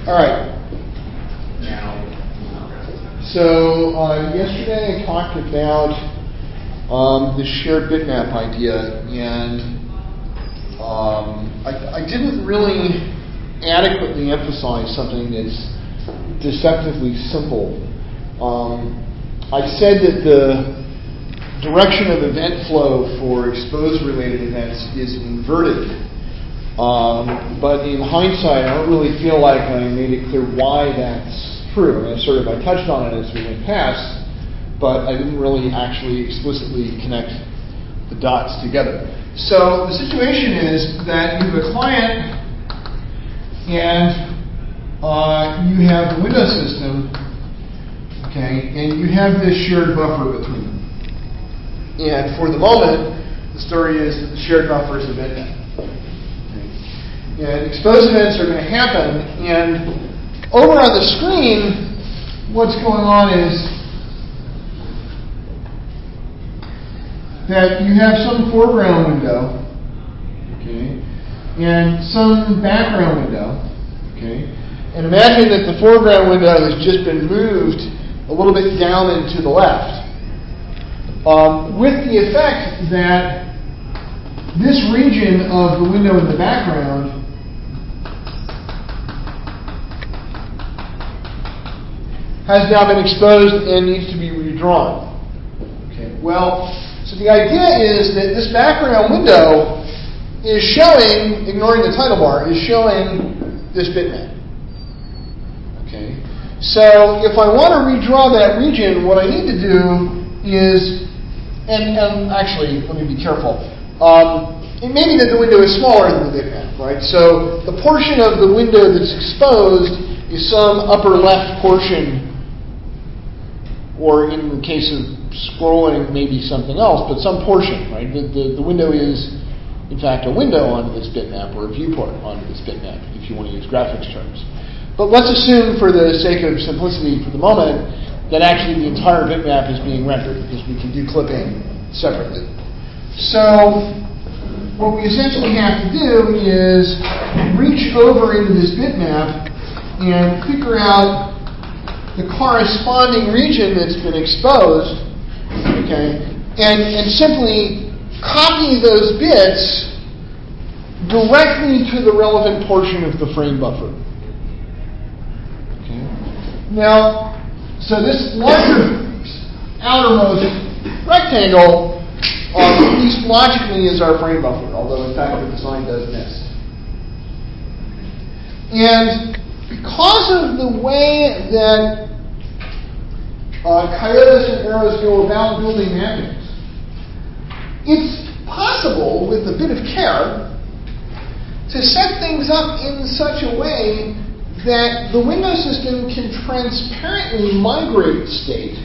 All right. So yesterday I talked about the shared bitmap idea, and I didn't really adequately emphasize something that's deceptively simple. I said that the direction of event flow for exposed-related events is inverted. But in hindsight, I don't really feel like I made it clear why that's true. I mean, I touched on it as we went past, but I didn't really actually explicitly connect the dots together. So the situation is that you have a client and you have the Windows system, okay, and you have this shared buffer between them. And for the moment, the story is that the shared buffer is a bitmap. And exposed events are going to happen, and over on the screen, what's going on is that you have some foreground window, okay, and some background window, okay. And imagine that the foreground window has just been moved a little bit down and to the left, with the effect that this region of the window in the background has now been exposed and needs to be redrawn. Okay. Well, so the idea is that this background window is showing, ignoring the title bar, is showing this bitmap. Okay. So if I want to redraw that region, what I need to do is, and actually, let me be careful. It may be that the window is smaller than the bitmap, right? So the portion of the window that's exposed is some upper left portion, or in the case of scrolling, maybe something else, but some portion, right? The window is, in fact, a window onto this bitmap, or a viewport onto this bitmap, if you want to use graphics terms. But let's assume, for the sake of simplicity for the moment, that actually the entire bitmap is being rendered, because we can do clipping separately. So what we essentially have to do is reach over into this bitmap and figure out the corresponding region that's been exposed, okay, and simply copy those bits directly to the relevant portion of the frame buffer. Okay. Now, so this larger outermost rectangle, at least logically, is our frame buffer, although in fact the design does miss. And because of the way that Coyotes and Arrows go about building mappings, it's possible, with a bit of care, to set things up in such a way that the Windows system can transparently migrate state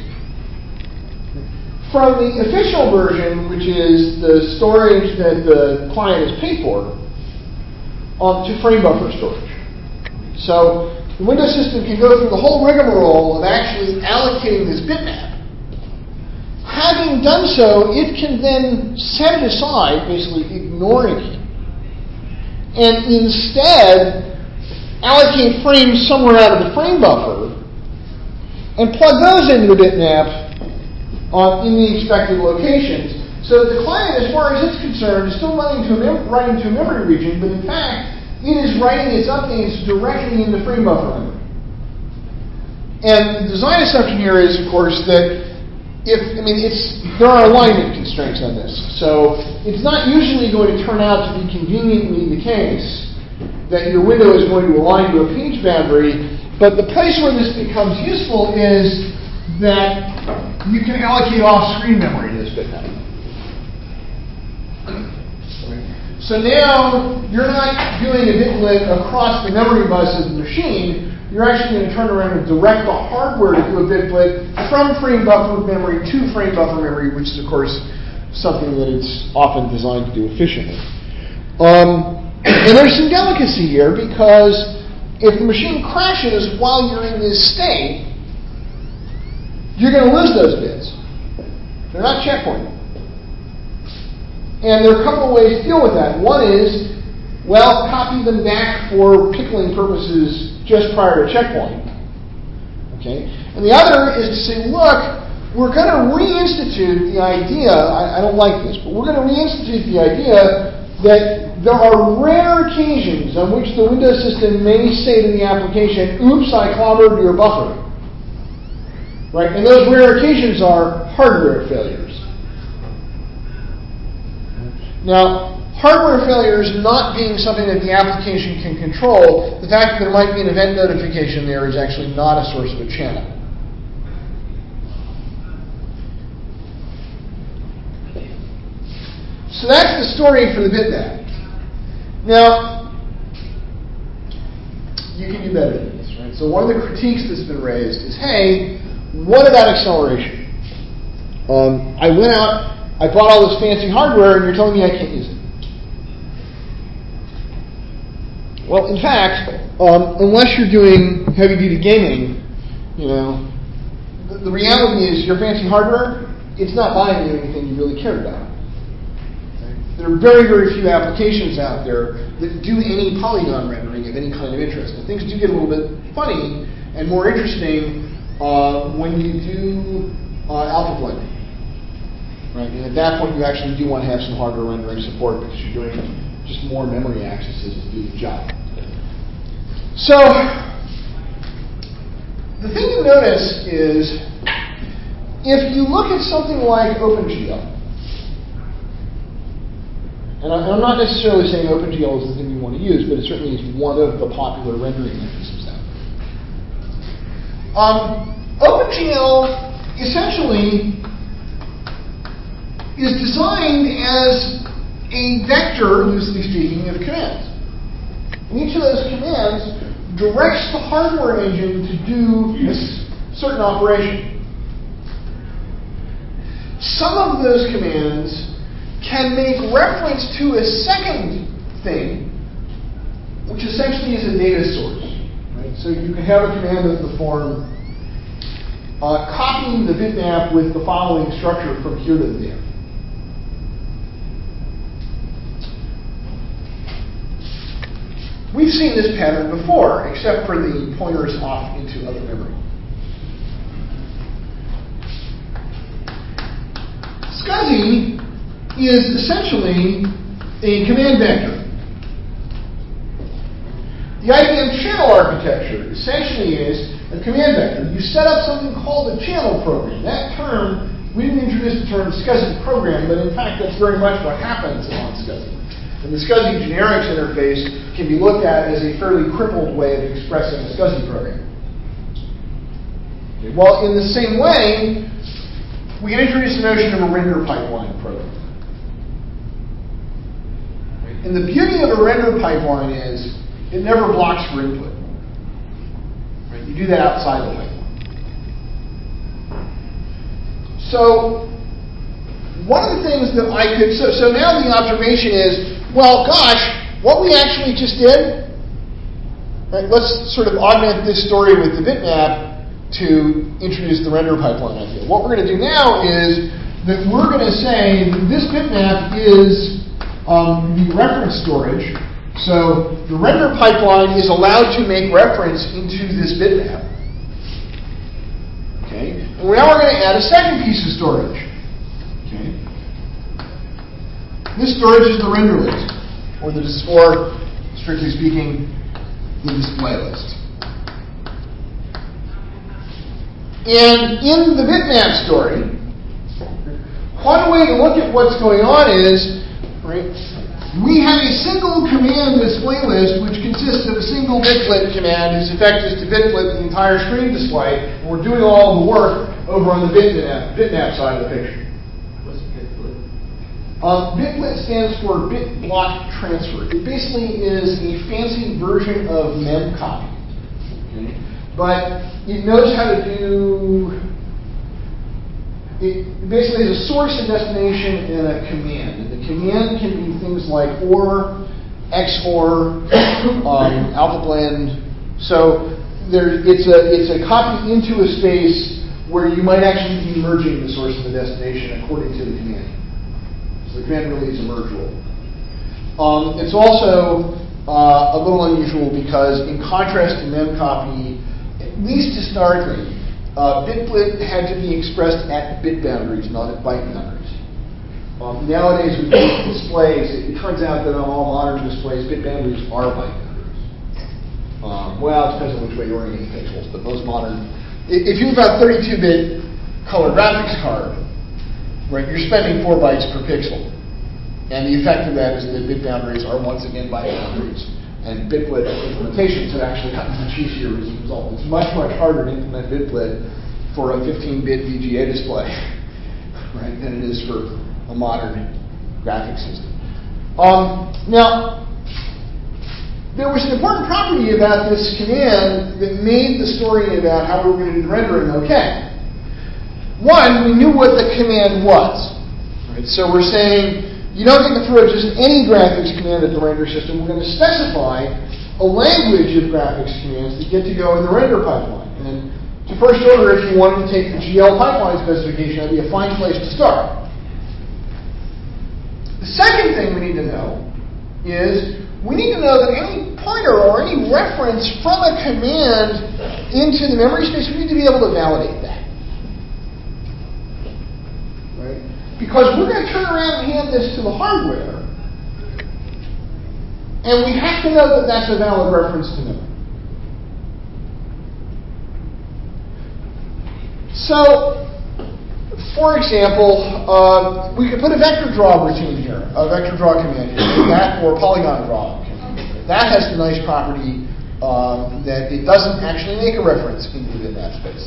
from the official version, which is the storage that the client has paid for, to frame buffer storage. So the Windows system can go through the whole rigmarole of actually allocating this bitmap. Having done so, it can then set it aside, basically ignoring it, and instead allocate frames somewhere out of the frame buffer and plug those into the bitmap in the expected locations. So the client, as far as it's concerned, is still writing to a memory region, but in fact, it is writing its updates directly into frame buffer memory. And the design assumption here is, of course, that there are alignment constraints on this. So it's not usually going to turn out to be conveniently the case that your window is going to align to a page boundary, but the place where this becomes useful is that you can allocate off-screen memory to this bitmap. So now you're not doing a bitlit across the memory bus of the machine. You're actually going to turn around and direct the hardware to do a bitlit from frame buffer memory to frame buffer memory, which is, of course, something that it's often designed to do efficiently. And there's some delicacy here, because if the machine crashes while you're in this state, you're going to lose those bits. They're not checkpointed. And there are a couple of ways to deal with that. One is, Well, copy them back for pickling purposes just prior to checkpoint. Okay? And the other is to say, look, we're going to reinstitute the idea, I don't like this, but we're going to reinstitute the idea that there are rare occasions on which the Windows system may say to the application, oops, I clobbered your buffer. Right? And those rare occasions are hardware failures. Now, hardware failures not being something that the application can control, the fact that there might be an event notification there is actually not a source of a channel. So that's the story for the bitmap. Now, you can do better than this, right? So one of the critiques that's been raised is, hey, what about acceleration? I went out, I bought all this fancy hardware, and you're telling me I can't use it. Well, in fact, unless you're doing heavy-duty gaming, the reality is your fancy hardware, it's not buying you anything you really cared about. There are very, very few applications out there that do any polygon rendering of any kind of interest. And things do get a little bit funny and more interesting when you do alpha blending. Right? And at that point, you actually do want to have some hardware rendering support because you're doing just more memory accesses to do the job. So, the thing you notice is, if you look at something like OpenGL, and I'm not necessarily saying OpenGL is the thing you want to use, but it certainly is one of the popular rendering mechanisms out there. OpenGL essentially is designed as a vector, loosely speaking, of commands. And each of those commands directs the hardware engine to do a certain operation. Some of those commands can make reference to a second thing, which essentially is a data source. Right? So you can have a command of the form copying the bitmap with the following structure from here to there. We've seen this pattern before, except for the pointers off into other memory. SCSI is essentially a command vector. The IBM channel architecture essentially is a command vector. You set up something called a channel program. That term, we didn't introduce the term SCSI program, but in fact that's very much what happens on SCSI. And the SCSI generics interface can be looked at as a fairly crippled way of expressing a SCSI program. Okay. Well, in the same way, we can introduce the notion of a render pipeline program. And the beauty of a render pipeline is it never blocks for input. Right? You do that outside the pipeline. So one of the things that I could, so now the observation is, well, gosh, what we actually just did, right, let's sort of augment this story with the bitmap to introduce the render pipeline idea. What we're going to do now is that we're going to say that this bitmap is the reference storage. So the render pipeline is allowed to make reference into this bitmap. Okay? And now we're going to add a second piece of storage. Okay? This storage is the render list, or strictly speaking, the display list. And in the bitmap story, one way to look at what's going on is, right, we have a single command display list which consists of a single bitflip command whose effect is to bitflip the entire screen display, and we're doing all the work over on the bitmap side of the picture. What's bitflip? Bitflip stands for bit block transfer. It basically is a fancy version of memcopy. Okay? But it knows how to do. It basically is a source, a destination, and a command. And the command can be things like OR, XOR, alpha blend. So it's a copy into a space where you might actually be merging the source and the destination according to the command. So the command really is a merge rule. It's also a little unusual because, in contrast to memcopy, at least historically, bitblit had to be expressed at bit boundaries, not at byte boundaries. Nowadays, with displays, it turns out that on all modern displays, bit boundaries are byte boundaries. Well, it depends on which way you orient the pixels, but most modern, if you've got a 32-bit color graphics card, right, you're spending 4 bytes per pixel. And the effect of that is that bit boundaries are once again byte boundaries. And bitblit implementations have actually gotten much easier as a result. It's much, much harder to implement bitblit for a 15-bit VGA display, right, than it is for a modern graphics system. Now, there was an important property about this command that made the story about how we were going to do the rendering okay. One, we knew what the command was. Right? So we're saying, you don't get to throw just any graphics command at the render system. We're going to specify a language of graphics commands that get to go in the render pipeline. And to first order, if you wanted to take the GL pipeline specification, that'd be a fine place to start. The second thing we need to know is we need to know that any pointer or any reference from a command into the memory space, we need to be able to validate that. Right? Because we're going to turn around and hand this to the hardware, and we have to know that that's a valid reference to memory. So, for example, we could put a vector draw routine here, a vector draw command here, that or polygon draw command. That has the nice property that it doesn't actually make a reference into the map space.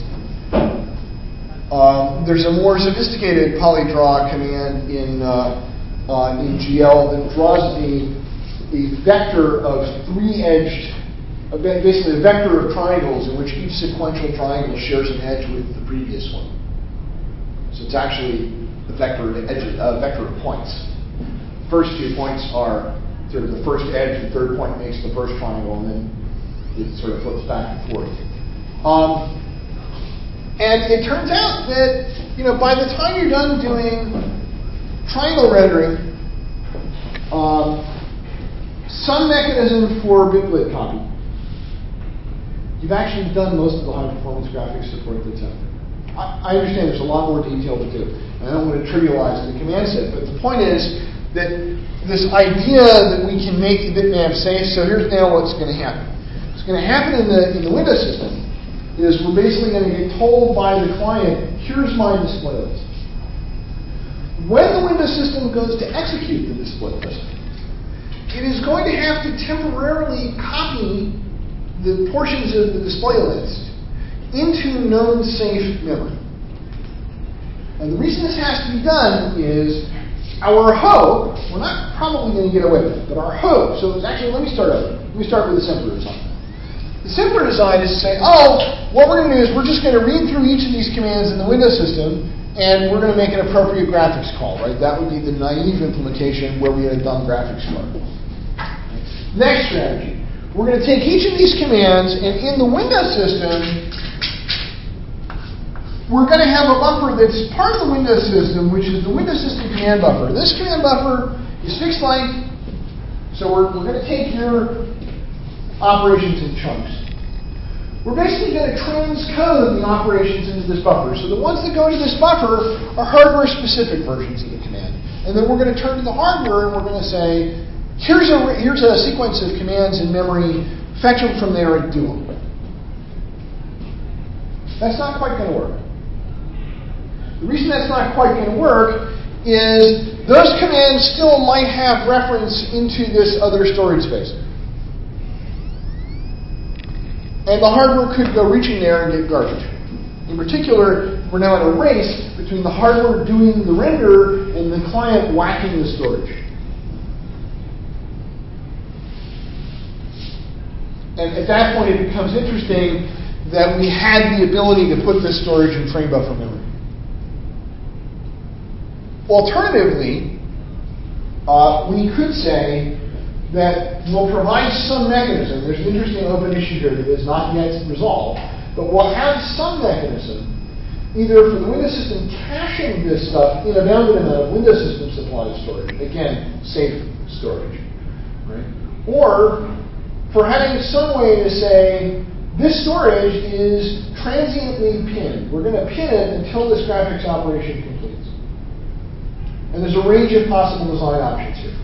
There's a more sophisticated polydraw command in GL that draws a vector of 3-edged, basically a vector of triangles in which each sequential triangle shares an edge with the previous one. So it's actually a vector of points. The first 2 points are sort of the first edge, the third point makes the first triangle, and then it sort of flips back and forth. And it turns out that, by the time you're done doing triangle rendering, some mechanism for bitblit copy, you've actually done most of the high-performance graphics support that's out there. I understand there's a lot more detail to do, and I don't want to trivialize the command set, but the point is that this idea that we can make the bitmap safe, so here's now what's going to happen. What's going to happen in the Windows system is we're basically going to get told by the client, here's my display list. When the Windows system goes to execute the display list, it is going to have to temporarily copy the portions of the display list into known safe memory. And the reason this has to be done is our hope, we're not probably going to get away with it, but our hope, so actually let me start over. Let me start with the simpler design. The simpler design is to say, what we're going to do is we're just going to read through each of these commands in the Windows system, and we're going to make an appropriate graphics call, right? That would be the naive implementation where we had a dumb graphics card. Next strategy. We're going to take each of these commands, and in the Windows system, we're going to have a buffer that's part of the Windows system, which is the Windows system command buffer. This command buffer is fixed length, so we're going to take your operations in chunks. We're basically going to transcode the operations into this buffer. So the ones that go into this buffer are hardware-specific versions of the command. And then we're going to turn to the hardware and we're going to say, here's a sequence of commands in memory, fetch them from there and do them. That's not quite going to work. The reason that's not quite going to work is those commands still might have reference into this other storage space. And the hardware could go reaching there and get garbage. In particular, we're now in a race between the hardware doing the render and the client whacking the storage. And at that point, it becomes interesting that we had the ability to put this storage in frame buffer memory. Alternatively, we could say that we'll provide some mechanism. There's an interesting open issue here that is not yet resolved, but we'll have some mechanism, either for the Windows system caching this stuff in a bounded amount of Windows system supplied storage, again, safe storage, right? Or for having some way to say, this storage is transiently pinned. We're going to pin it until this graphics operation completes. And there's a range of possible design options here.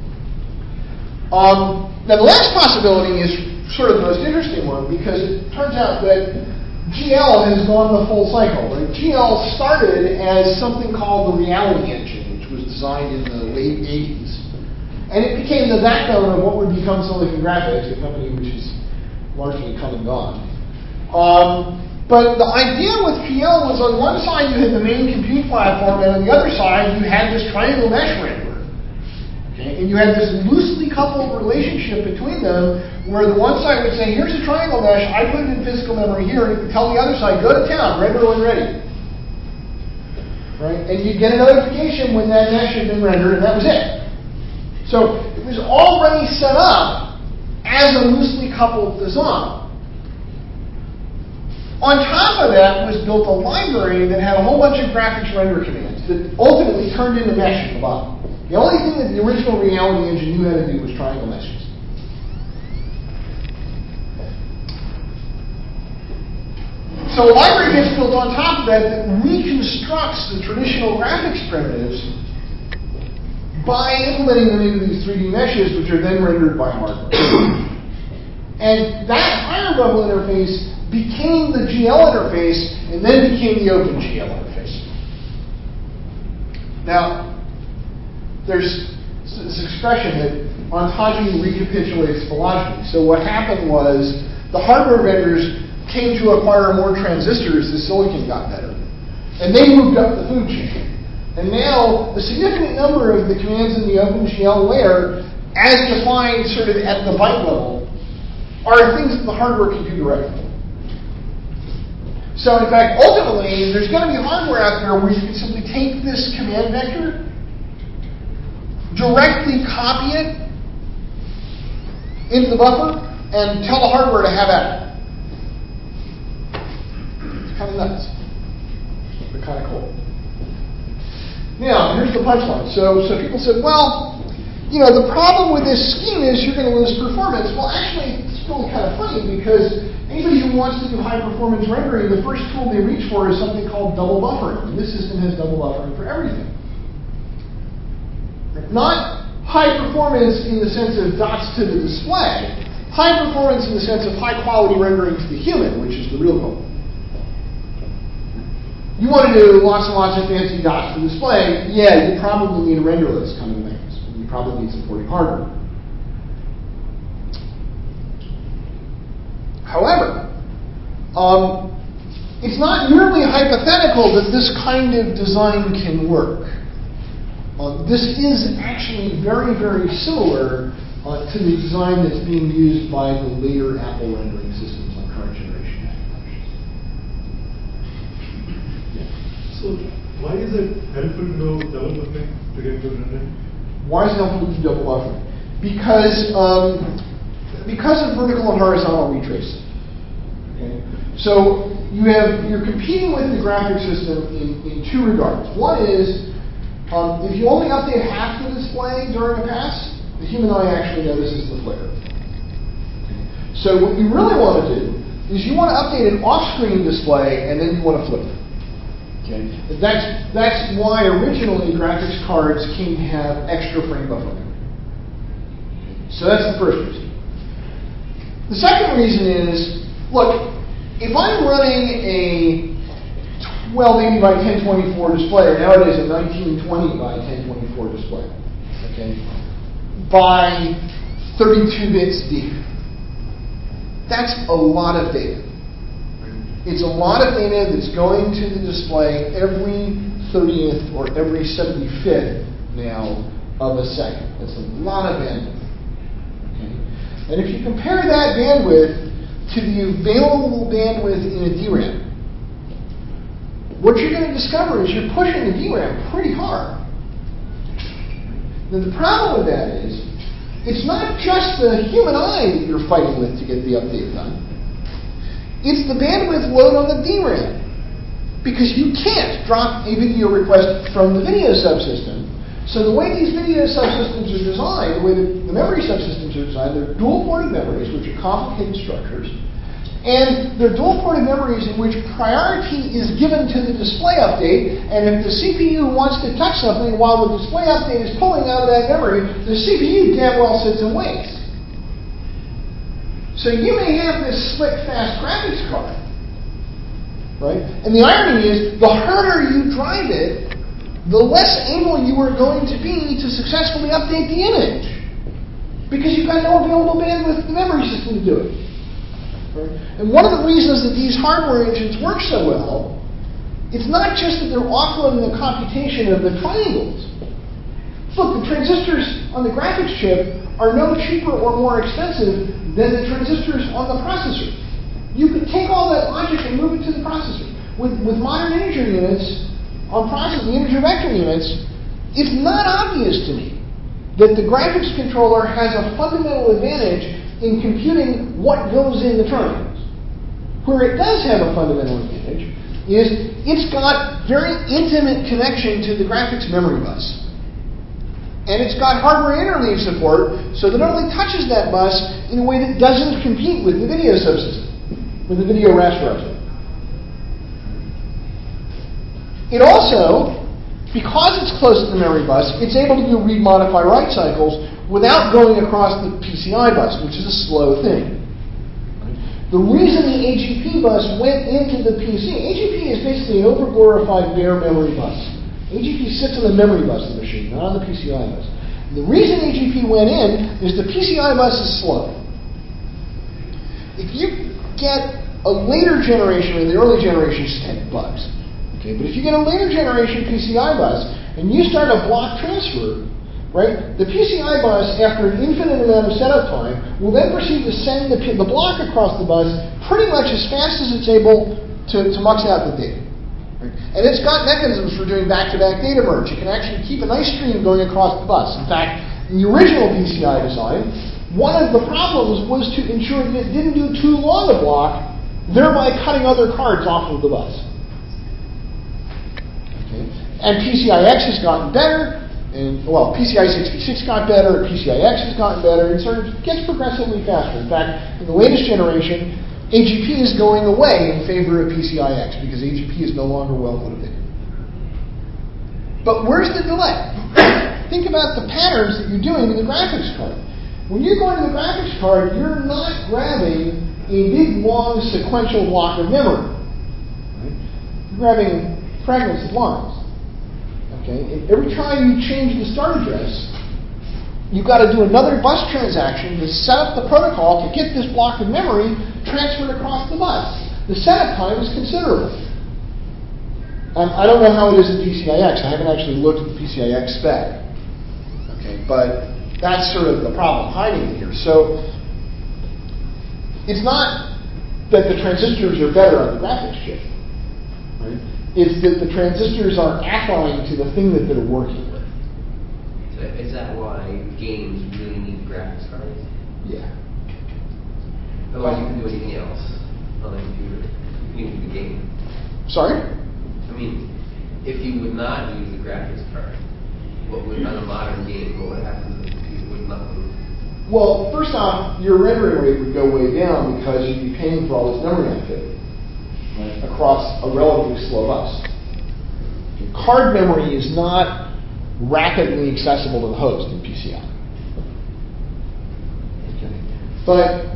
Now the last possibility is sort of the most interesting one, because it turns out that GL has gone the full cycle. Right? GL started as something called the Reality Engine, which was designed in the late 80s. And it became the backbone of what would become Silicon Graphics, a company which is largely come and gone. But the idea with PL was on one side you had the main compute platform, and on the other side you had this triangle mesh renderer. Okay? And you had this loosely coupled relationship between them, where the one side would say, here's a triangle mesh, I put it in physical memory here, and it would tell the other side, go to town, render when ready. Right? And you'd get a notification when that mesh had been rendered, and that was it. So it was already set up as a loosely coupled design. On top of that was built a library that had a whole bunch of graphics render commands that ultimately turned into mesh at the bottom. The only thing that the original Reality Engine knew how to do was triangle meshes. So a library gets built on top of that that reconstructs the traditional graphics primitives by implementing them into these 3D meshes, which are then rendered by hardware. And that higher level interface became the GL interface, and then became the OpenGL interface. Now, there's this expression that ontology recapitulates phylogeny. So what happened was the hardware vendors came to acquire more transistors as silicon got better, and they moved up the food chain. And now, a significant number of the commands in the OpenGL layer, as defined sort of at the byte level, are things that the hardware can do directly. So, in fact, ultimately, there's going to be hardware out there where you can simply take this command vector, directly copy it into the buffer, and tell the hardware to have at it. It's kind of nuts, but kind of cool. Now, here's the punchline. So people said, well, you know, the problem with this scheme is you're going to lose performance. Well, actually, it's really kind of funny, because anybody who wants to do high-performance rendering, the first tool they reach for is something called double buffering. And this system has double buffering for everything. Not high performance in the sense of dots to the display. High performance in the sense of high-quality rendering to the human, which is the real goal. You want to do lots and lots of fancy dots to display, yeah, you probably need a renderless kind of mechanism. You probably need supporting hardware. However, it's not merely hypothetical that this kind of design can work. This is actually very, very similar to the design that's being used by the later Apple rendering systems on current generation Macintosh. So why is it helpful to know double buffering to get good rendering? Why is it helpful to do double buffering? Because of vertical and horizontal retracing. Okay? So you're competing with the graphics system in two regards. One is, if you only update half the display during a pass, the human eye actually notices the flare. Okay? So what you really want to do is you want to update an off-screen display, and then you want to flip it. Okay? That's why originally graphics cards came to have extra frame buffer memory. Okay? So that's the first reason. The second reason is, look, if I'm running a 1280 by 1024 display, or nowadays a 1920 by 1024 display, okay, by 32 bits deep, that's a lot of data. It's a lot of data that's going to the display every 30th or every 75th now of a second. That's a lot of bandwidth. Okay? And if you compare that bandwidth to the available bandwidth in a DRAM, what you're going to discover is you're pushing the DRAM pretty hard. Now the problem with that is, it's not just the human eye that you're fighting with to get the update done. It's the bandwidth load on the DRAM. Because you can't drop a video request from the video subsystem, So the way these video subsystems are designed, the way the memory subsystems are designed, they're dual-ported memories, which are complicated structures, and they're dual-ported memories in which priority is given to the display update, and if the CPU wants to touch something while the display update is pulling out of that memory, the CPU damn well sits and waits. So you may have this slick, fast graphics card, right? And the irony is, the harder you drive it, the less able you are going to be to successfully update the image, because you've got no available bandwidth in the memory system to do it. Right? And one of the reasons that these hardware engines work so well, it's not just that they're offloading the computation of the triangles. Look, the transistors on the graphics chip are no cheaper or more expensive than the transistors on the processor. You could take all that logic and move it to the processor. With modern integer units, on processing integer vector units, it's not obvious to me that the graphics controller has a fundamental advantage in computing what goes in the triangles. Where it does have a fundamental advantage is it's got very intimate connection to the graphics memory bus. And it's got hardware interleave support, so that it only touches that bus in a way that doesn't compete with the video subsystem, with the video rasterizer. It also, because it's close to the memory bus, it's able to do read, modify, write cycles without going across the PCI bus, which is a slow thing. The reason the AGP bus went into the PC, AGP is basically an over-glorified bare memory bus. AGP sits on the memory bus of the machine, not on the PCI bus. The reason AGP went in is the PCI bus is slow. If you get a later generation, or the early generations had bugs, okay, but if you get a later generation PCI bus and you start a block transfer, right, the PCI bus, after an infinite amount of setup time, will then proceed to send the block across the bus pretty much as fast as it's able to mux out the data. Right? And it's got mechanisms for doing back-to-back data merge. It can actually keep a nice stream going across the bus. In fact, in the original PCI design, one of the problems was to ensure that it didn't do too long a block, thereby cutting other cards off of the bus. Okay? And PCI-X has gotten better, and well, PCI-66 got better, PCI-X has gotten better, and sort of gets progressively faster. In fact, in the latest generation, AGP is going away in favor of PCI-X because AGP is no longer well motivated. But where's the delay? Think about the patterns that you're doing in the graphics card. When you're going to the graphics card, you're not grabbing a big, long, sequential block of memory. Right? You're grabbing fragments of lines. Okay? And every time you change the start address, you've got to do another bus transaction to set up the protocol to get this block of memory transferred across the bus. The setup time is considerable. I don't know how it is in PCI-X. I haven't actually looked at the PCI-X spec. Okay, but that's sort of the problem hiding here. So it's not that the transistors are better on the graphics chip. Right? It's that the transistors are affine to the thing that they're working with. So is that why games really need graphics cards? Yeah. Otherwise you can do anything else on the computer. You can do the game. Sorry? I mean, if you would not use the graphics card, what would, on a modern game, what would happen to the computer? Would nothing? Well, first off, your rendering rate would go way down because you'd be paying for all this memory activity, right, across a relatively slow bus. Card memory is not rapidly accessible to the host in PCI. Okay. But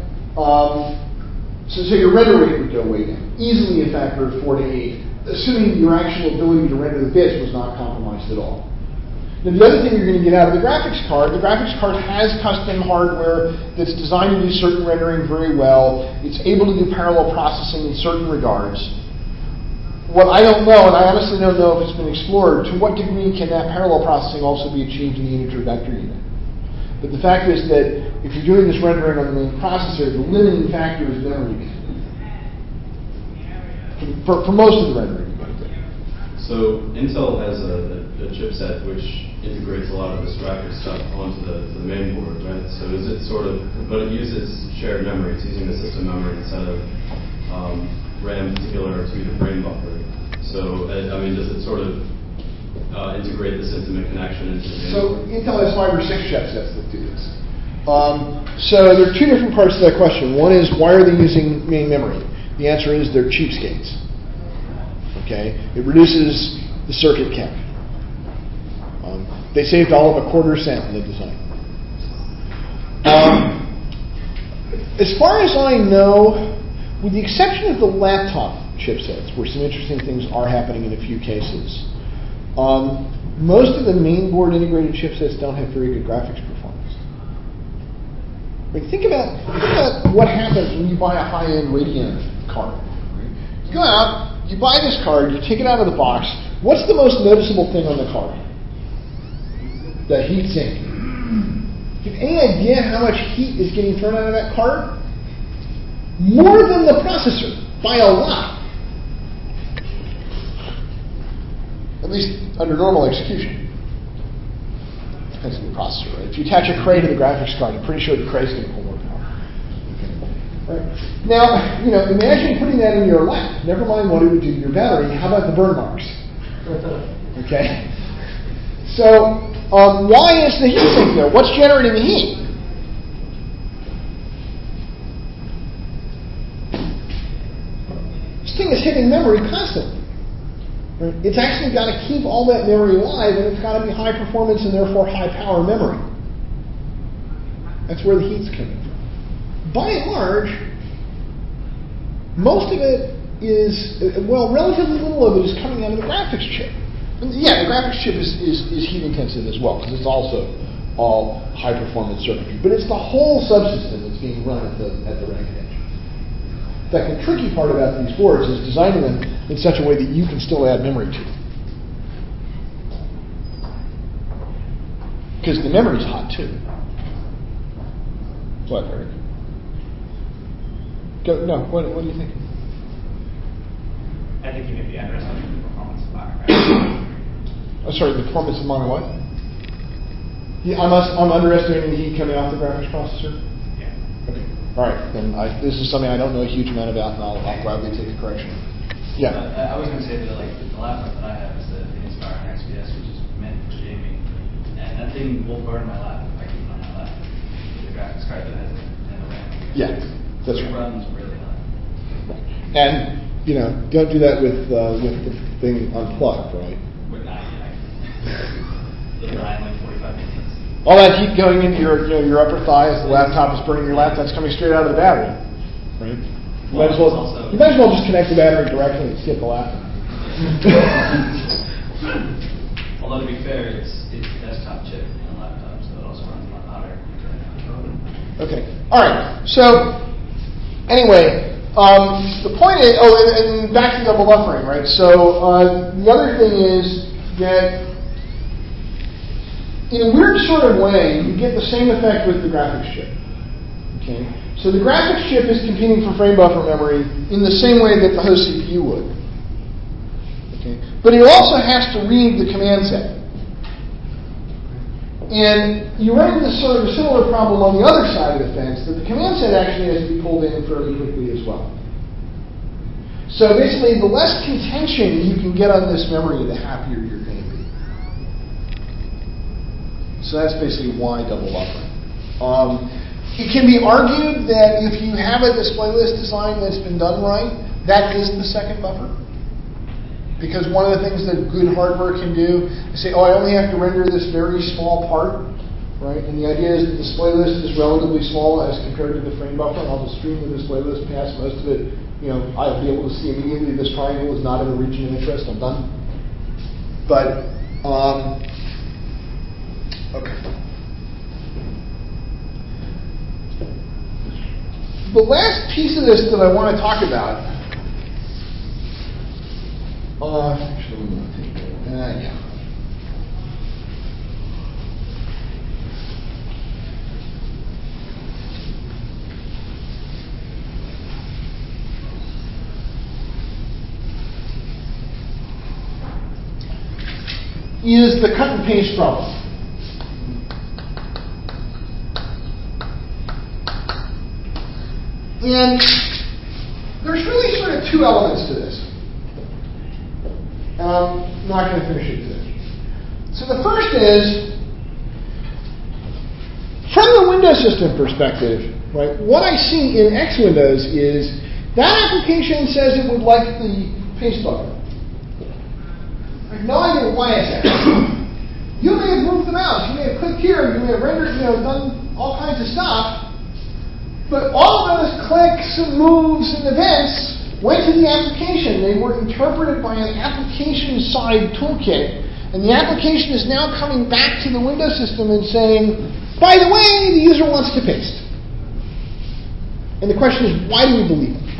so your render rate would go way down, easily a factor of 4 to 8, assuming your actual ability to render the bits was not compromised at all. Now, the other thing you're going to get out of the graphics card has custom hardware that's designed to do certain rendering very well. It's able to do parallel processing in certain regards. What I don't know, and I honestly don't know if it's been explored, to what degree can that parallel processing also be achieved in the integer vector unit? But the fact is that if you're doing this rendering on the main processor, the limiting factor is memory bandwidth. For most of the rendering you're going to do. So Intel has a chipset which integrates a lot of this graphics stuff onto the main board, right? So is it sort of, but it uses shared memory. It's using the system memory instead of RAM particular to the frame buffer. So I mean, does it sort of integrate integrate this intimate connection into the main So board. Intel has 5 or 6 chipsets that do this. So there are 2 different parts to that question. One is, why are they using main memory? The answer is they're cheapskates. Okay, it reduces the circuit count. They saved all of $0.25 in the design. As far as I know, with the exception of the laptop chipsets, where some interesting things are happening in a few cases, most of the mainboard integrated chipsets don't have very good graphics performance. I mean, think about what happens when you buy a high-end Radeon card. Right? You go out, you buy this card, you take it out of the box. What's the most noticeable thing on the card? The heat sink. Do you have any idea how much heat is getting thrown out of that card? More than the processor, by a lot. At least under normal execution. Depends on the processor, right? If you attach a cray to the graphics card, I'm pretty sure the cray is going to pull more power. Okay. Right. Now, imagine putting that in your lap. Never mind what it would do to your battery. How about the burn marks? Okay. So, why is the heat sink there? What's generating the heat? This thing is hitting memory constantly. Right? It's actually got to keep all that memory alive, and it's got to be high performance and therefore high power memory. That's where the heat's coming from. By and large, most of it is, relatively little of it is coming out of the graphics chip. And yeah, the graphics chip is heat intensive as well, because it's also all high performance circuitry. But it's the whole subsystem that's being run at the ragged edge. In fact, the tricky part about these boards is designing them in such a way that you can still add memory to them. Because the memory's hot too. What, Eric? What do you think? I think you may be underestimating the performance of mono. Sorry, the performance of mono what? Yeah, I'm underestimating the heat coming off the graphics processor? Yeah. Okay. All right. Then this is something I don't know a huge amount about, and I'll gladly take a correction. Yeah. I was going to say that the laptop that I have is the Inspire XPS, which is meant for gaming, and that thing will burn my lap if I keep it on my lap. The graphics card that has it and the RAM. Yeah, that's right. It runs really hot. And don't do that with the thing unplugged, right? But not yet. The line like 45 minutes. All that heat going into your upper thigh as the laptop is burning your lap, that's coming straight out of the battery, right? You might as well just connect the battery directly and skip the laptop. Although to be fair, it's a desktop chip in a laptop, so it also runs a lot hotter. Okay. All right. So anyway, the point is, and back to double buffering, right? So the other thing is that in a weird sort of way, you get the same effect with the graphics chip. Okay. So the graphics chip is competing for frame buffer memory in the same way that the host CPU would. Okay. But it also has to read the command set. And you run into sort of a similar problem on the other side of the fence, that the command set actually has to be pulled in fairly quickly as well. So basically, the less contention you can get on this memory, the happier you're going to be. So that's basically why double buffering. It can be argued that if you have a display list design that's been done right, that is the second buffer. Because one of the things that good hardware can do is say, I only have to render this very small part, right? And the idea is the display list is relatively small as compared to the frame buffer, and I'll just stream the display list past most of it. I'll be able to see immediately this triangle is not in the region of interest. I'm done. But, okay. The last piece of this that I want to talk about, actually, I'm going to take that. Yeah. Is the cut and paste problem. And there's really sort of 2 elements to this. And I'm not going to finish it today. So the first is, from the Windows system perspective, right, what I see in X Windows is that application says it would like the paste buffer. I have no idea why it's happening. You may have moved the mouse, you may have clicked here, you may have rendered, done all kinds of stuff, but all of those clicks and moves and events went to the application. They were interpreted by an application-side toolkit, and the application is now coming back to the Windows system and saying, by the way, the user wants to paste. And the question is, why do we believe it?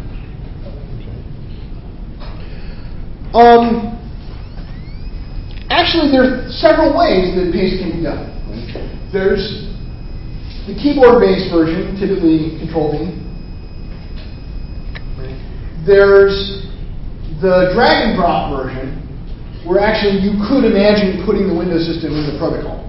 Actually, there are several ways that paste can be done. There's the keyboard-based version, typically Control-V. There's the drag-and-drop version, where actually you could imagine putting the Windows system in the protocol.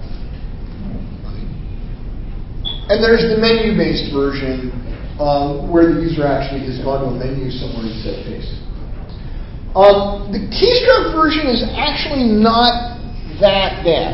And there's the menu-based version, where the user actually has gone to a menu somewhere and said paste. The keystroke version is actually not that bad.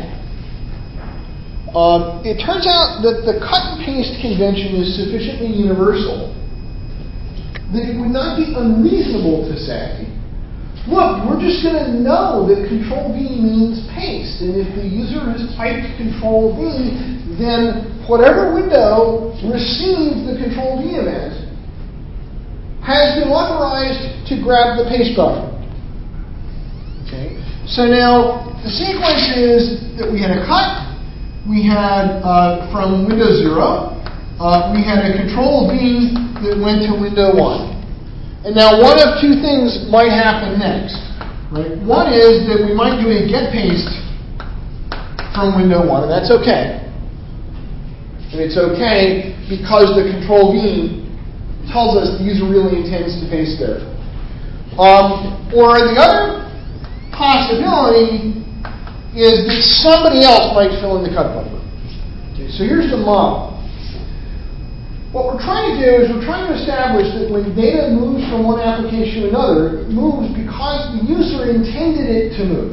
It turns out that the cut and paste convention is sufficiently universal that it would not be unreasonable to say, look, we're just going to know that Control-V means paste, and if the user has typed Control-V, then whatever window received the Control-V event has been authorized to grab the paste buffer. Okay. So now the sequence is that we had a cut, we had from Windows 0, we had a Control-V that went to Window 1. And now one of two things might happen next. Right? One is that we might do a get paste from Window 1, and that's okay. And it's okay because the Control-V tells us the user really intends to paste there. Or the other possibility is that somebody else might fill in the cut buffer. Okay, so here's the model. What we're trying to do is we're trying to establish that when data moves from one application to another, it moves because the user intended it to move.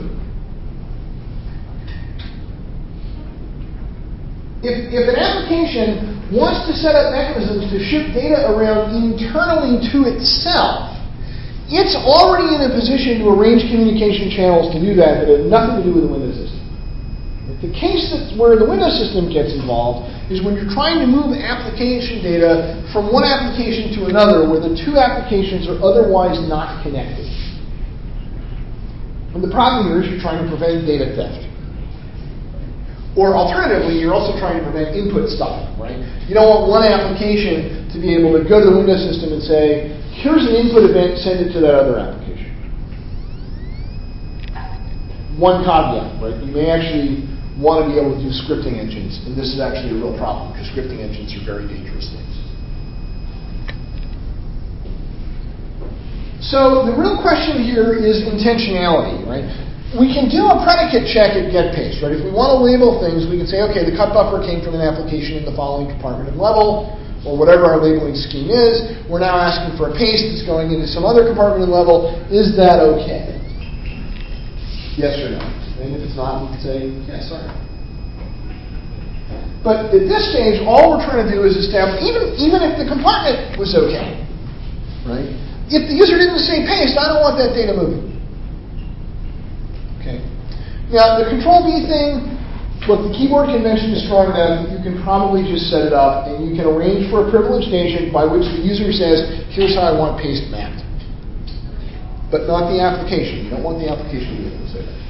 If an application wants to set up mechanisms to ship data around internally to itself, it's already in a position to arrange communication channels to do that have nothing to do with the Windows system. The case where the Windows system gets involved is when you're trying to move application data from one application to another where the two applications are otherwise not connected. And the problem here is you're trying to prevent data theft. Or alternatively, you're also trying to prevent input stuffing, right? You don't want one application to be able to go to the Windows system and say, here's an input event, send it to that other application. One caveat, right? You may actually want to be able to do scripting engines, and this is actually a real problem because scripting engines are very dangerous things. So the real question here is intentionality, right? We can do a predicate check at get paste, right? If we want to label things, we can say, okay, the cut buffer came from an application in the following compartment and level, or whatever our labeling scheme is. We're now asking for a paste that's going into some other compartment and level. Is that okay? Yes or no? And if it's not, we can say, yeah, sorry. But at this stage, all we're trying to do is establish, even if the compartment was okay, right? If the user didn't say paste, I don't want that data moving. Okay. Now, the Control-V thing, look, the keyboard convention is strong enough that you can probably just set it up, and you can arrange for a privileged agent by which the user says, here's how I want paste mapped. But not the application. You don't want the application to be able to say that.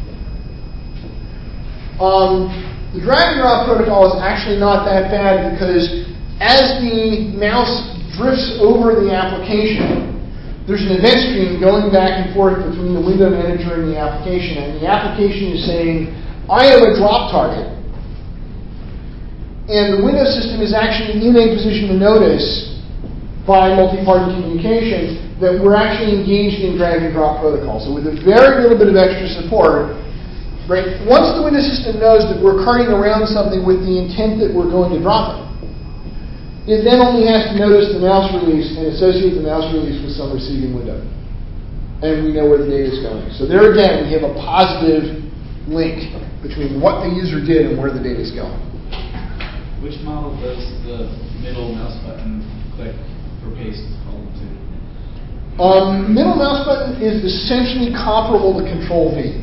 The drag and drop protocol is actually not that bad because as the mouse drifts over the application, there's an event stream going back and forth between the window manager and the application, and the application is saying, I am a drop target. And the Windows system is actually in a position to notice by multi-party communication that we're actually engaged in drag and drop protocol. So with a very little bit of extra support, right, once the Windows system knows that we're carting around something with the intent that we're going to drop it, it then only has to notice the mouse release and associate the mouse release with some receiving window. And we know where the data is going. So there again, we have a positive link between what the user did and where the data is going. Which model does the middle mouse button click for paste fall into? Middle mouse button is essentially comparable to Control V.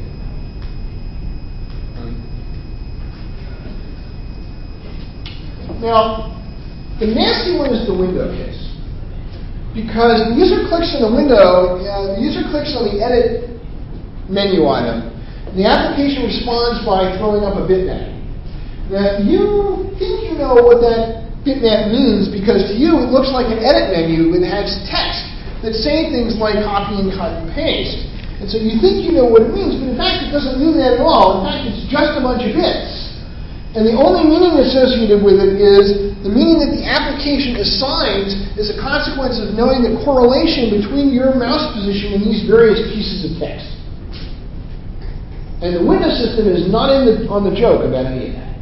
Now, the nasty one is the window case. Because the user clicks in the window, the user clicks on the edit menu item, and the application responds by throwing up a bitmap. Now, you think you know what that bitmap means because to you it looks like an edit menu that has text that's saying things like copy and cut and paste. And so you think you know what it means, but in fact it doesn't mean that at all. In fact, it's just a bunch of bits. And the only meaning associated with it is the meaning that the application assigns as a consequence of knowing the correlation between your mouse position and these various pieces of text. And the Windows system is not on the joke about any of that.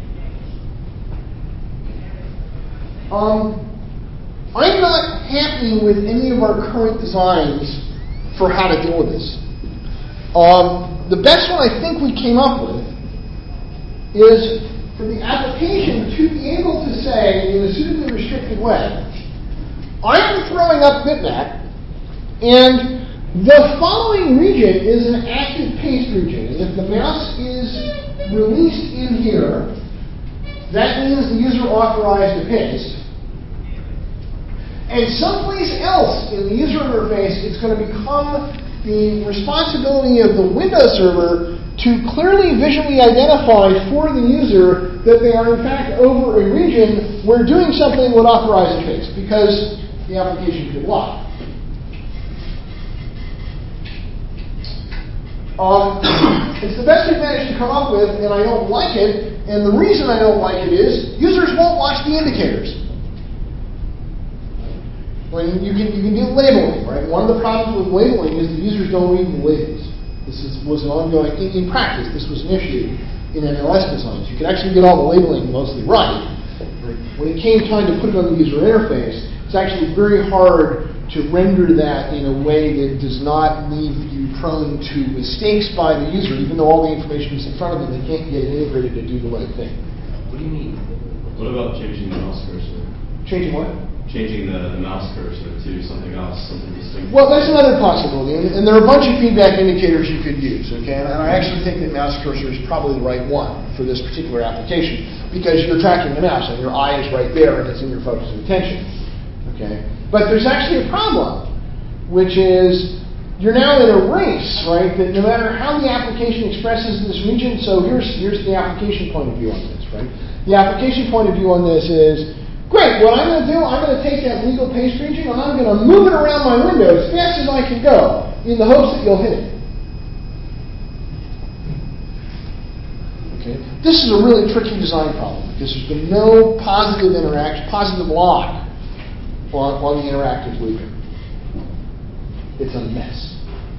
I'm not happy with any of our current designs for how to deal with this. The best one I think we came up with is for the application to be able to say in a suitably restricted way, I'm throwing up bitmap, and the following region is an active paste region. And if the mouse is released in here, that means the user authorized to paste. And someplace else in the user interface, it's going to become the responsibility of the Windows server to clearly visually identify for the user that they are in fact over a region where doing something would authorize a paste, because the application could block. It's the best we've managed to come up with, and I don't like it. And the reason I don't like it is users won't watch the indicators. When you can do labeling, right? One of the problems with labeling is the users don't read the labels. This was an ongoing, in practice, this was an issue in MLS designs. You could actually get all the labeling mostly right. When it came time to put it on the user interface, it's actually very hard to render that in a way that does not leave you prone to mistakes by the user, even though all the information is in front of them, they can't get it integrated to do the right thing. What do you mean? What about changing the mouse cursor? Changing what? Changing the mouse cursor to something else, something distinct. Well, that's another possibility, and there are a bunch of feedback indicators you could use, okay? And I actually think that mouse cursor is probably the right one for this particular application, because you're tracking the mouse, and your eye is right there, and it's in your focus of attention, okay? But there's actually a problem, which is you're now in a race, right? That no matter how the application expresses this region, so here's the application point of view on this, right? The application point of view on this is, great, what I'm going to do, I'm going to take that legal paste region and I'm going to move it around my window as fast as I can go in the hopes that you'll hit it. Okay? This is a really tricky design problem because there's been no positive lock on the interactive looping. It's a mess.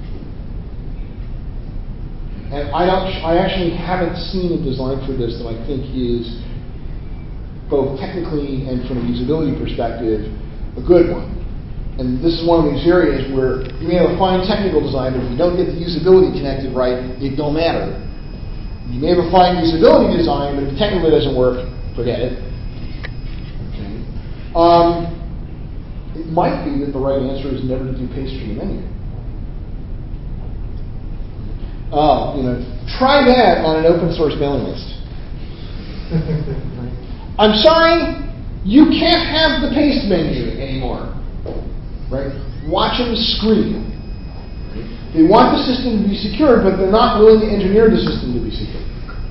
And I actually haven't seen a design for this that I think is both technically and from a usability perspective, a good one. And this is one of these areas where you may have a fine technical design, but if you don't get the usability connected right, it don't matter. You may have a fine usability design, but if technically it doesn't work, forget it. Okay. It might be that the right answer is never to do paste from the menu. Try that on an open source mailing list. I'm sorry, you can't have the paste menu anymore. Right? Watch them scream. They want the system to be secured, but they're not willing to engineer the system to be secure.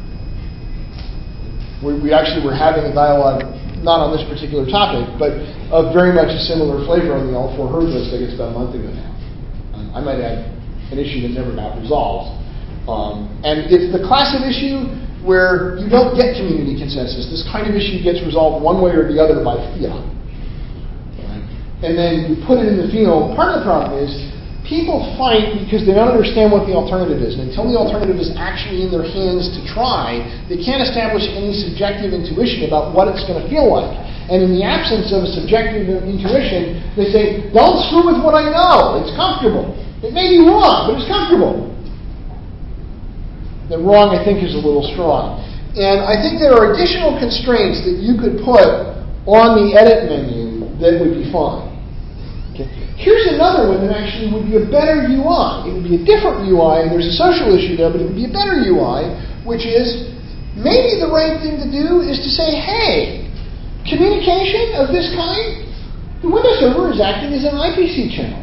We actually were having a dialogue, not on this particular topic, but of very much a similar flavor on the L4 list, I guess about a month ago now. I might add an issue that never got resolved. And it's the class of issue where you don't get community consensus. This kind of issue gets resolved one way or the other by fiat. Right? And then you put it in the field. Part of the problem is people fight because they don't understand what the alternative is. And until the alternative is actually in their hands to try, they can't establish any subjective intuition about what it's going to feel like. And in the absence of a subjective intuition, they say, don't screw with what I know. It's comfortable. It may be wrong, but it's comfortable. then wrong, I think, is a little strong. And I think there are additional constraints that you could put on the edit menu that would be fine. Okay. Here's another one that actually would be a better UI. It would be a different UI. There's a social issue there, but it would be a better UI, which is maybe the right thing to do is to say, hey, communication of this kind, the Windows server is acting as an IPC channel.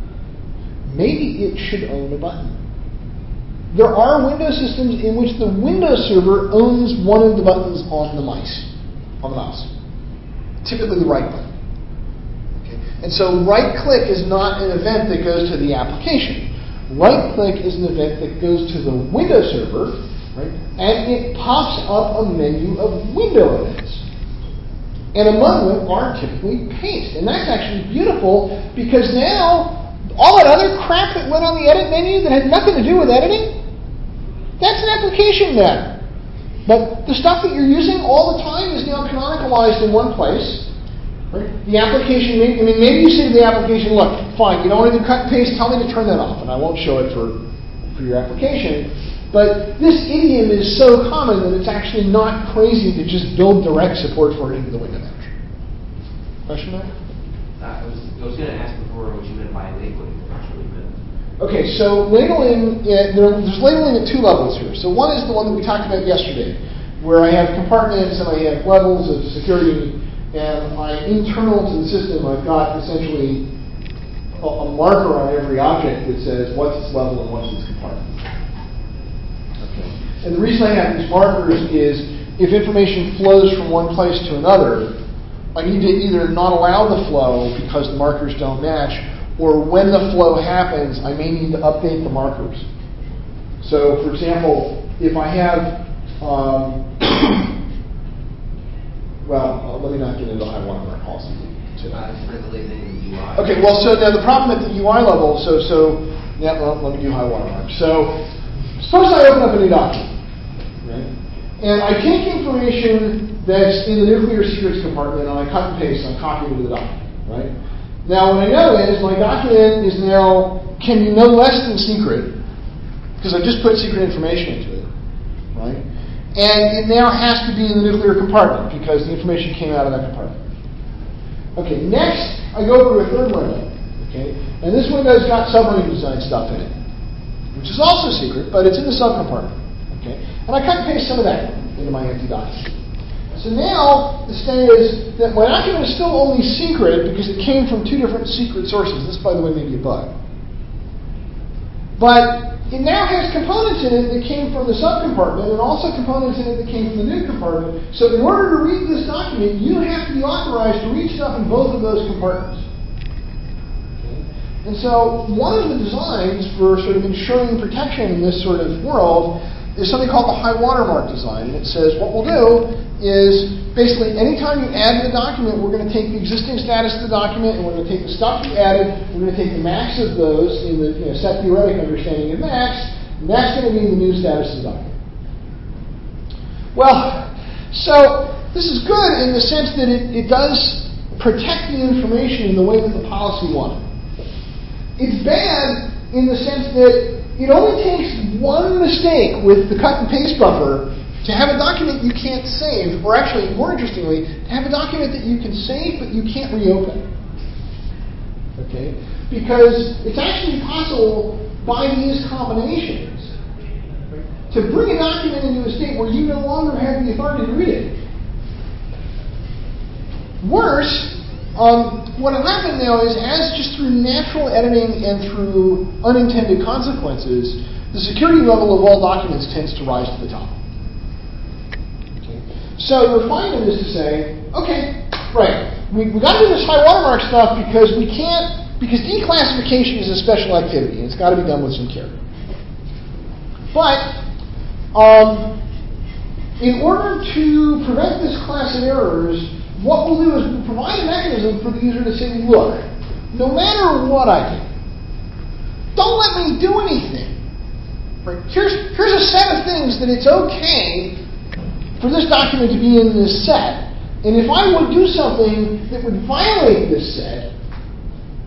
Maybe it should own a button. There are Windows systems in which the Windows server owns one of the buttons on the mouse. Typically the right button. Okay. And so right-click is not an event that goes to the application. Right-click is an event that goes to the Windows server, right? And it pops up a menu of window events. And among them are typically paste. And that's actually beautiful because now all that other crap that went on the edit menu that had nothing to do with editing, that's an application then. But the stuff that you're using all the time is now canonicalized in one place. Right? The application, maybe you say to the application, look, fine, you don't want to do cut and paste, tell me to turn that off, and I won't show it for your application. But this idiom is so common that it's actually not crazy to just build direct support for it into the window manager. Question there? I was going to ask before what you meant by labeling. Okay, so labeling, there's labeling at two levels here. So one is the one that we talked about yesterday, where I have compartments and I have levels of security, and internal to the system, I've got essentially a marker on every object that says what's its level and what's its compartment. Okay. And the reason I have these markers is if information flows from one place to another, I need to either not allow the flow because the markers don't match, or when the flow happens, I may need to update the markers. So, for example, if I have, let me not get into high watermark policy today. For the labeling in the UI. Okay, well, so now the problem at the UI level, let me do high watermark. So, suppose I open up a new document, right? And I take information that's in the nuclear secrets compartment and I cut and paste and I copy it into the document, right? Now, what I know is my document can be no less than secret because I just put secret information into it, right? And it now has to be in the nuclear compartment because the information came out of that compartment. Okay, next I go over to a third window, okay? And this window's got submarine design stuff in it, which is also secret, but it's in the subcompartment, okay? And I cut and paste some of that into my empty document. So now the state is that my document is still only secret because it came from two different secret sources. This, by the way, may be a bug. But it now has components in it that came from the subcompartment and also components in it that came from the new compartment. So in order to read this document, you have to be authorized to read stuff in both of those compartments. Okay? And so one of the designs for sort of ensuring protection in this sort of world is something called the high watermark design. And it says what we'll do is basically anytime you add to the document, we're going to take the existing status of the document and we're going to take the stuff you added, we're going to take the max of those in the set theoretic understanding of max, and that's going to be the new status of the document. Well, so this is good in the sense that it does protect the information in the way that the policy wanted. It's bad in the sense that it only takes one mistake with the cut and paste buffer to have a document you can't save, or actually, more interestingly, to have a document that you can save but you can't reopen. Okay? Because it's actually possible by these combinations, right, to bring a document into a state where you no longer have the authority to read it. Worse, what will happen now is, as just through natural editing and through unintended consequences, the security level of all documents tends to rise to the top. Okay. So the refinement is to say, okay, right, we got to do this high watermark stuff because declassification is a special activity and it's got to be done with some care. But in order to prevent this class of errors, what we'll do is we'll provide a mechanism for the user to say, look, no matter what I do, don't let me do anything. Right? Here's a set of things that it's okay for this document to be in this set. And if I would do something that would violate this set,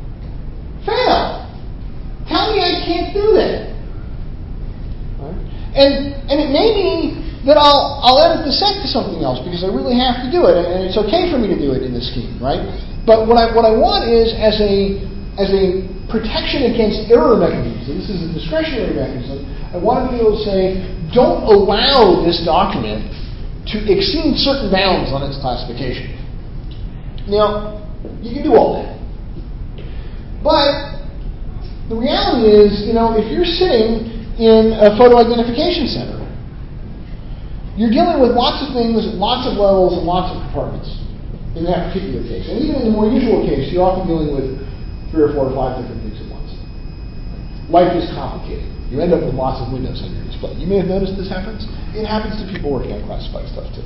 fail. Tell me I can't do that. Right? And it may be that I'll edit the set to something else because I really have to do it, and it's okay for me to do it in this scheme, right? But what I want is as a protection against error mechanisms, and this is a discretionary mechanism, I want to be able to say, don't allow this document to exceed certain bounds on its classification. Now, you can do all that. But the reality is, if you're sitting in a photo identification center, you're dealing with lots of things, lots of levels, and lots of compartments in that particular case. And even in the more usual case, you're often dealing with 3 or 4 or 5 different things at once. Life is complicated. You end up with lots of windows on your display. You may have noticed this happens. It happens to people working on classified stuff too.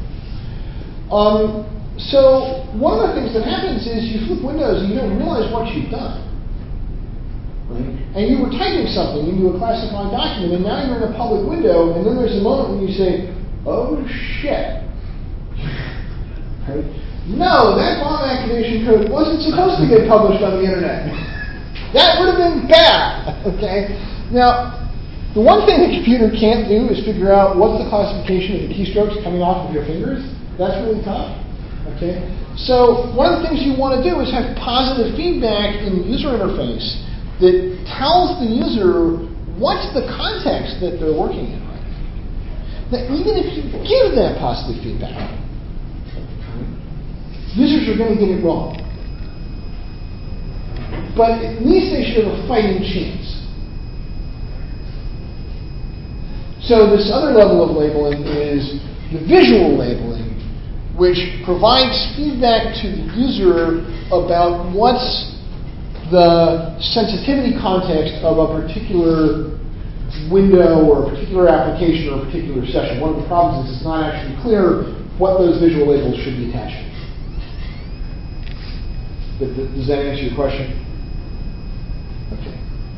So one of the things that happens is you flip windows and you don't realize what you've done. Right? And you were typing something into a classified document, and now you're in a public window, and then there's a moment when you say, oh shit. Right? No, that bomb activation code wasn't supposed to get published on the internet. That would have been bad. Okay? Now, the one thing the computer can't do is figure out what's the classification of the keystrokes coming off of your fingers. That's really tough. Okay? So one of the things you want to do is have positive feedback in the user interface that tells the user what's the context that they're working in. Now, even if you give that positive feedback, users are going to get it wrong. But at least they should have a fighting chance. So this other level of labeling is the visual labeling, which provides feedback to the user about what's the sensitivity context of a particular window or a particular application or a particular session. One of the problems is it's not actually clear what those visual labels should be attached to. Does that answer your question? Okay.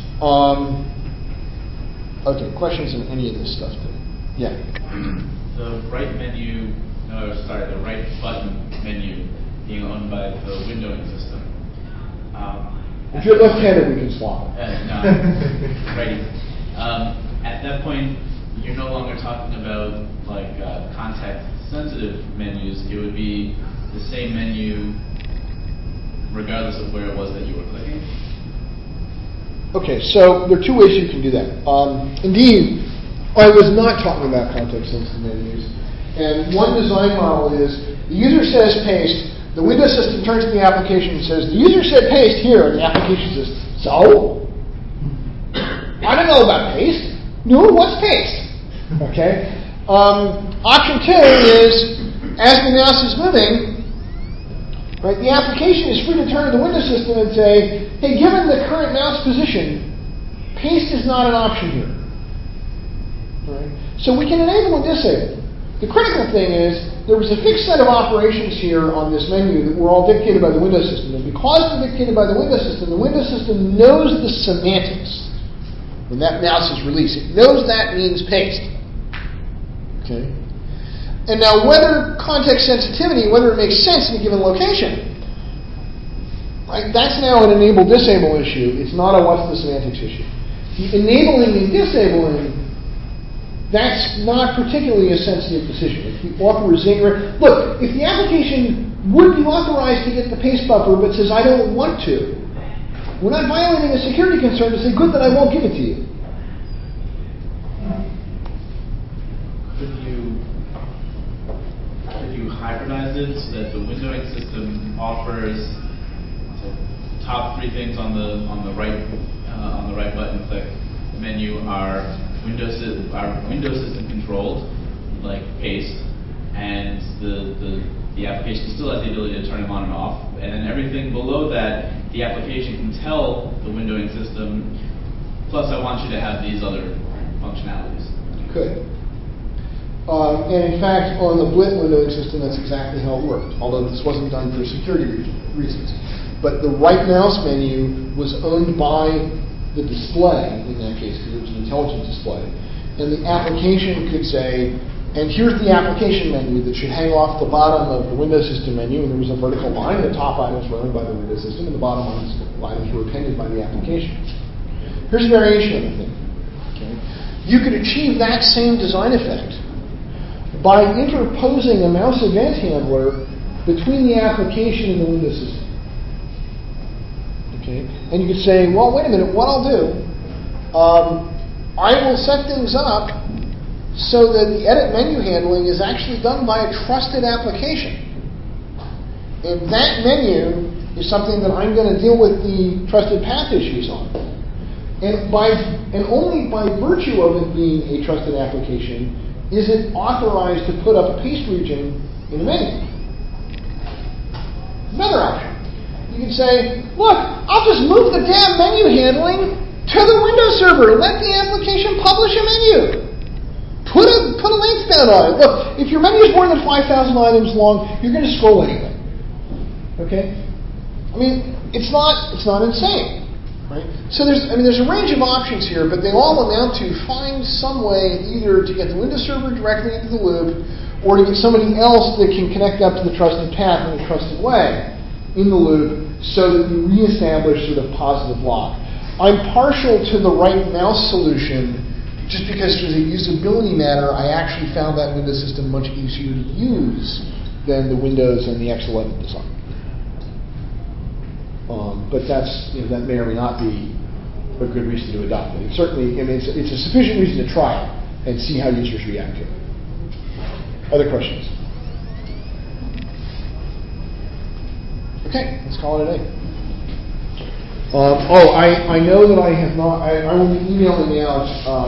Okay, questions on any of this stuff? Yeah. The right menu, the right button menu being owned by the windowing system. If you're left-handed, we can swap. No, righty. At that point, you're no longer talking about context-sensitive menus. It would be the same menu regardless of where it was that you were clicking. Okay, so there are 2 ways you can do that. Indeed, I was not talking about context-sensitive menus. And one design model is the user says paste, the Windows system turns to the application and says, the user said paste here, and the application says, so? I don't know about paste. No, what's paste? Okay. Option 2 is, as the mouse is moving, right, the application is free to turn to the Windows system and say, hey, given the current mouse position, paste is not an option here. All right. So we can enable and disable. The critical thing is, there was a fixed set of operations here on this menu that were all dictated by the Windows system. And because they're dictated by the Windows system knows the semantics when that mouse is released. It knows that means paste. Okay. And now whether context sensitivity, whether it makes sense in a given location, right, that's now an enable-disable issue. It's not a what's the semantics issue. The enabling and disabling, that's not particularly a sensitive decision. If the authorization, look, if the application would be authorized to get the paste buffer but says I don't want to, we're not violating a security concern to say, good, then I won't give it to you. Could you hybridize it so that the windowing system offers the top 3 things on the right button click menu are Windows system controlled, like paste, and the application still has the ability to turn them on and off. And then everything below that, the application can tell the windowing system, plus I want you to have these other functionalities. Could. And in fact, on the Blit windowing system, that's exactly how it worked, although this wasn't done for security reasons. But the right mouse menu was owned by the display, in that case, because it was an intelligent display. And the application could say, and here's the application menu that should hang off the bottom of the Windows system menu, and there was a vertical line. The top items were owned by the Windows system, and the bottom items were appended by the application. Here's a variation of the thing. Okay. You could achieve that same design effect by interposing a mouse event handler between the application and the Windows system. Okay? And you could say, well, wait a minute, what I'll do, I will set things up so that the edit menu handling is actually done by a trusted application. And that menu is something that I'm going to deal with the trusted path issues on. And only by virtue of it being a trusted application is it authorized to put up a paste region in the menu. Another option. You can say, look, I'll just move the damn menu handling to the Windows server. Let the application publish a menu. Put a length bound on it. Look, if your menu is more than 5,000 items long, you're going to scroll anyway. Okay? I mean, it's not insane, right? So there's a range of options here, but they all amount to find some way either to get the Windows server directly into the loop, or to get somebody else that can connect up to the trusted path in a trusted way in the loop, so that you reestablish sort of positive lock. I'm partial to the right mouse solution, just because as a usability matter, I actually found that Windows system much easier to use than the Windows and the X11 design. But that may or may not be a good reason to adopt it. It's certainly, it's a sufficient reason to try it and see how users react to it. Other questions? Okay, let's call it a day. I know that I have not. I will be emailing out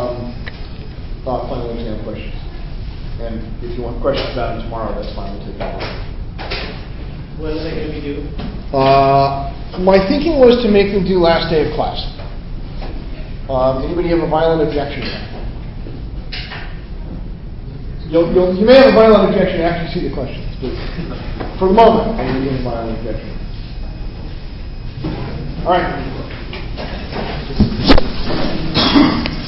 final exam questions. And if you want questions about them tomorrow, that's fine. We'll take that one. When are they going to be due? My thinking was to make them due last day of class. Anybody have a violent objection? You may have a violent objection after you see the questions, but for the moment, I think you have a violent objection. All right.